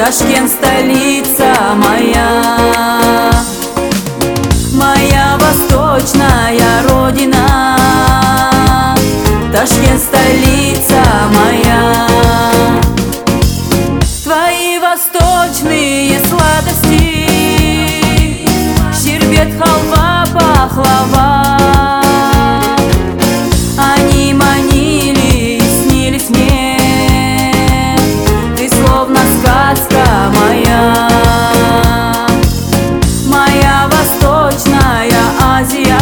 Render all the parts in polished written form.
Ташкент, столица моя, моя восточная родина. Ташкент, столица моя. Твои восточные сладости, щербет, халва, пахлава, они манили и снились мне. Ты словно сказка моя, моя восточная Азия.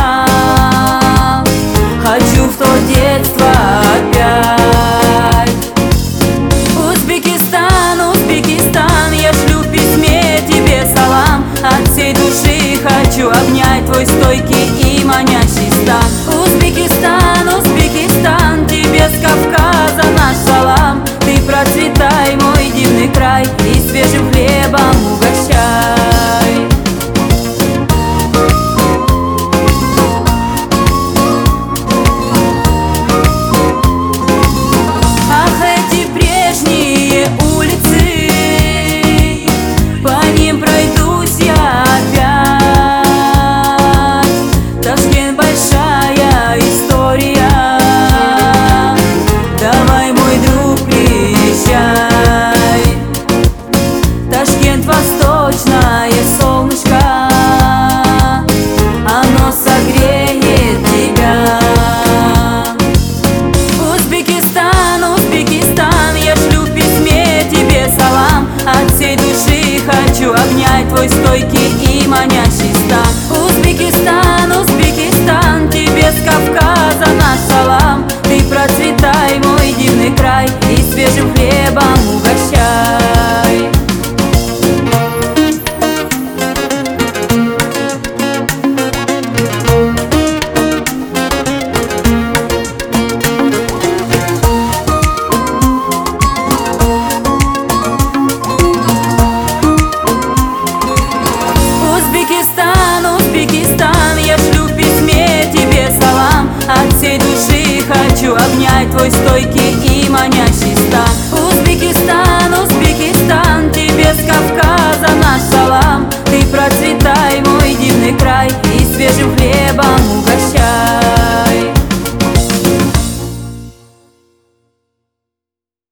Хочу в то детство опять. Узбекистан, Узбекистан, я шлю в письме тебе салам. От всей души хочу обнять твой стойкий и манящий стан. Узбекистан, Узбекистан, тебе с Кавказа наш салам. Ты процветай, мой дивный край, и свежим хлебом угощай. Ах, эти прежние улицы, по ним пройдусь я опять. Ташкент, большая история, давай, мой друг, приезжай. Ташкент, восточное солнышко, оно согреет тебя. Узбекистан, Узбекистан, я шлю в письме тебе салам. От всей души хочу обнять твой стойкий и манящий стан. Узбекистан, Узбекистан, тебе с Кавказа наш салам. Ты процветай, мой дивный край, и свежим хлебом угощай.